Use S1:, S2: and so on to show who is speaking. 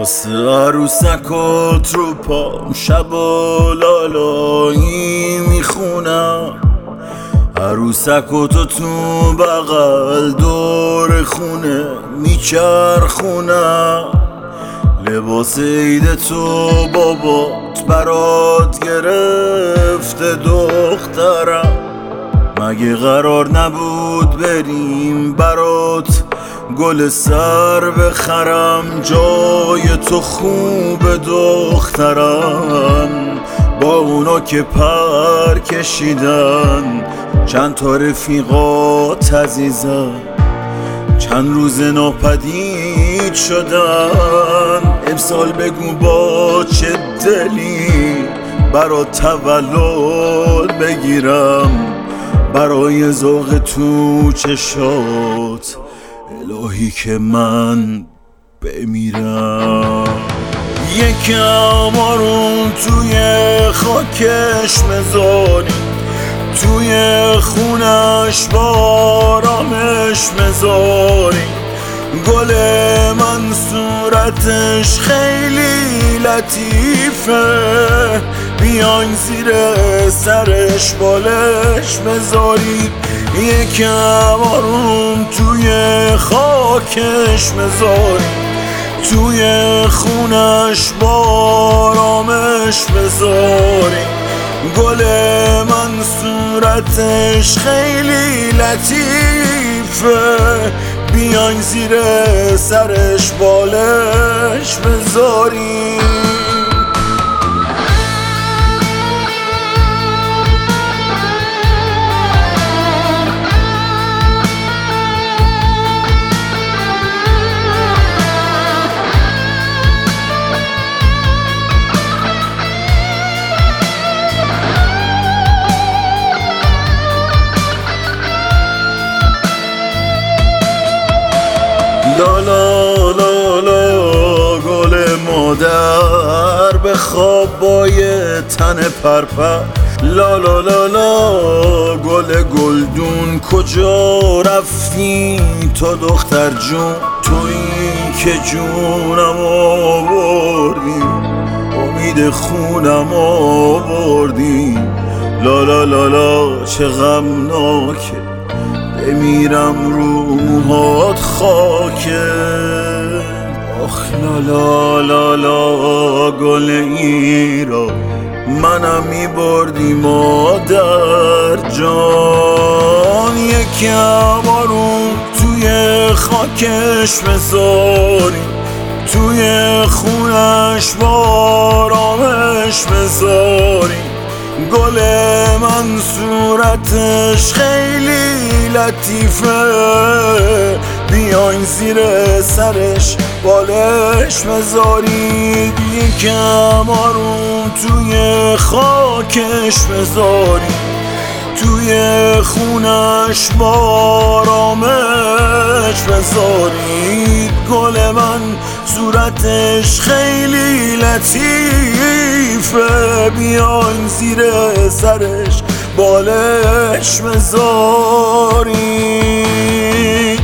S1: مثل عروسکات رو پام شب و لالایی میخونم، عروسکاتو تو بغل دور خونه میچرخونم. لباس عید تو بابات برات گرفته دخترم، مگه قرار نبود بریم برات گل سر بخرم؟ جای تو خوب دخترم، با اونا که پر کشیدن چند تا رفیقات عزیزم چند روز ناپدید شدن. امسال بگو با چه دلی برات تولد بگیرم، برای ذوق تو چشات الهی که من بمیرم. یکم آروم توی خاکش مزاری، توی خونش بارامش مزاری. گل من صورتش خیلی لطیفه، بیاین زیر سرش بالش مزاری. یکم آروم توی خاکش مزاری، توی خونش بارامش بذاری. گل من صورتش خیلی لطیفه، بیاین زیر سرش بالش بذاری. لا لا لا لا گل مادر به خوابای تن پرپر. لا لا لا لا گل گلدون کجا رفتی تا دختر جون؟ تویی که جونم آوردی، امید خونم آوردی. لا لا لا لا چه غمناکه بمیرم روحات خاکه. آخ لا لا لا گل ایرا منم میبردی مادر جان. یکم آروم توی خاکش بذاری، توی خونش بارامش بذاری. گل من صورتش خیلی لطیفه، بیاین زیر سرش بالش بذارید. یکم آروم توی خاکش بذاری، توی خونش بارامش بذارید. گل من صورتش خیلی لطیفه، بیاین زیر سرش بالش بذارید.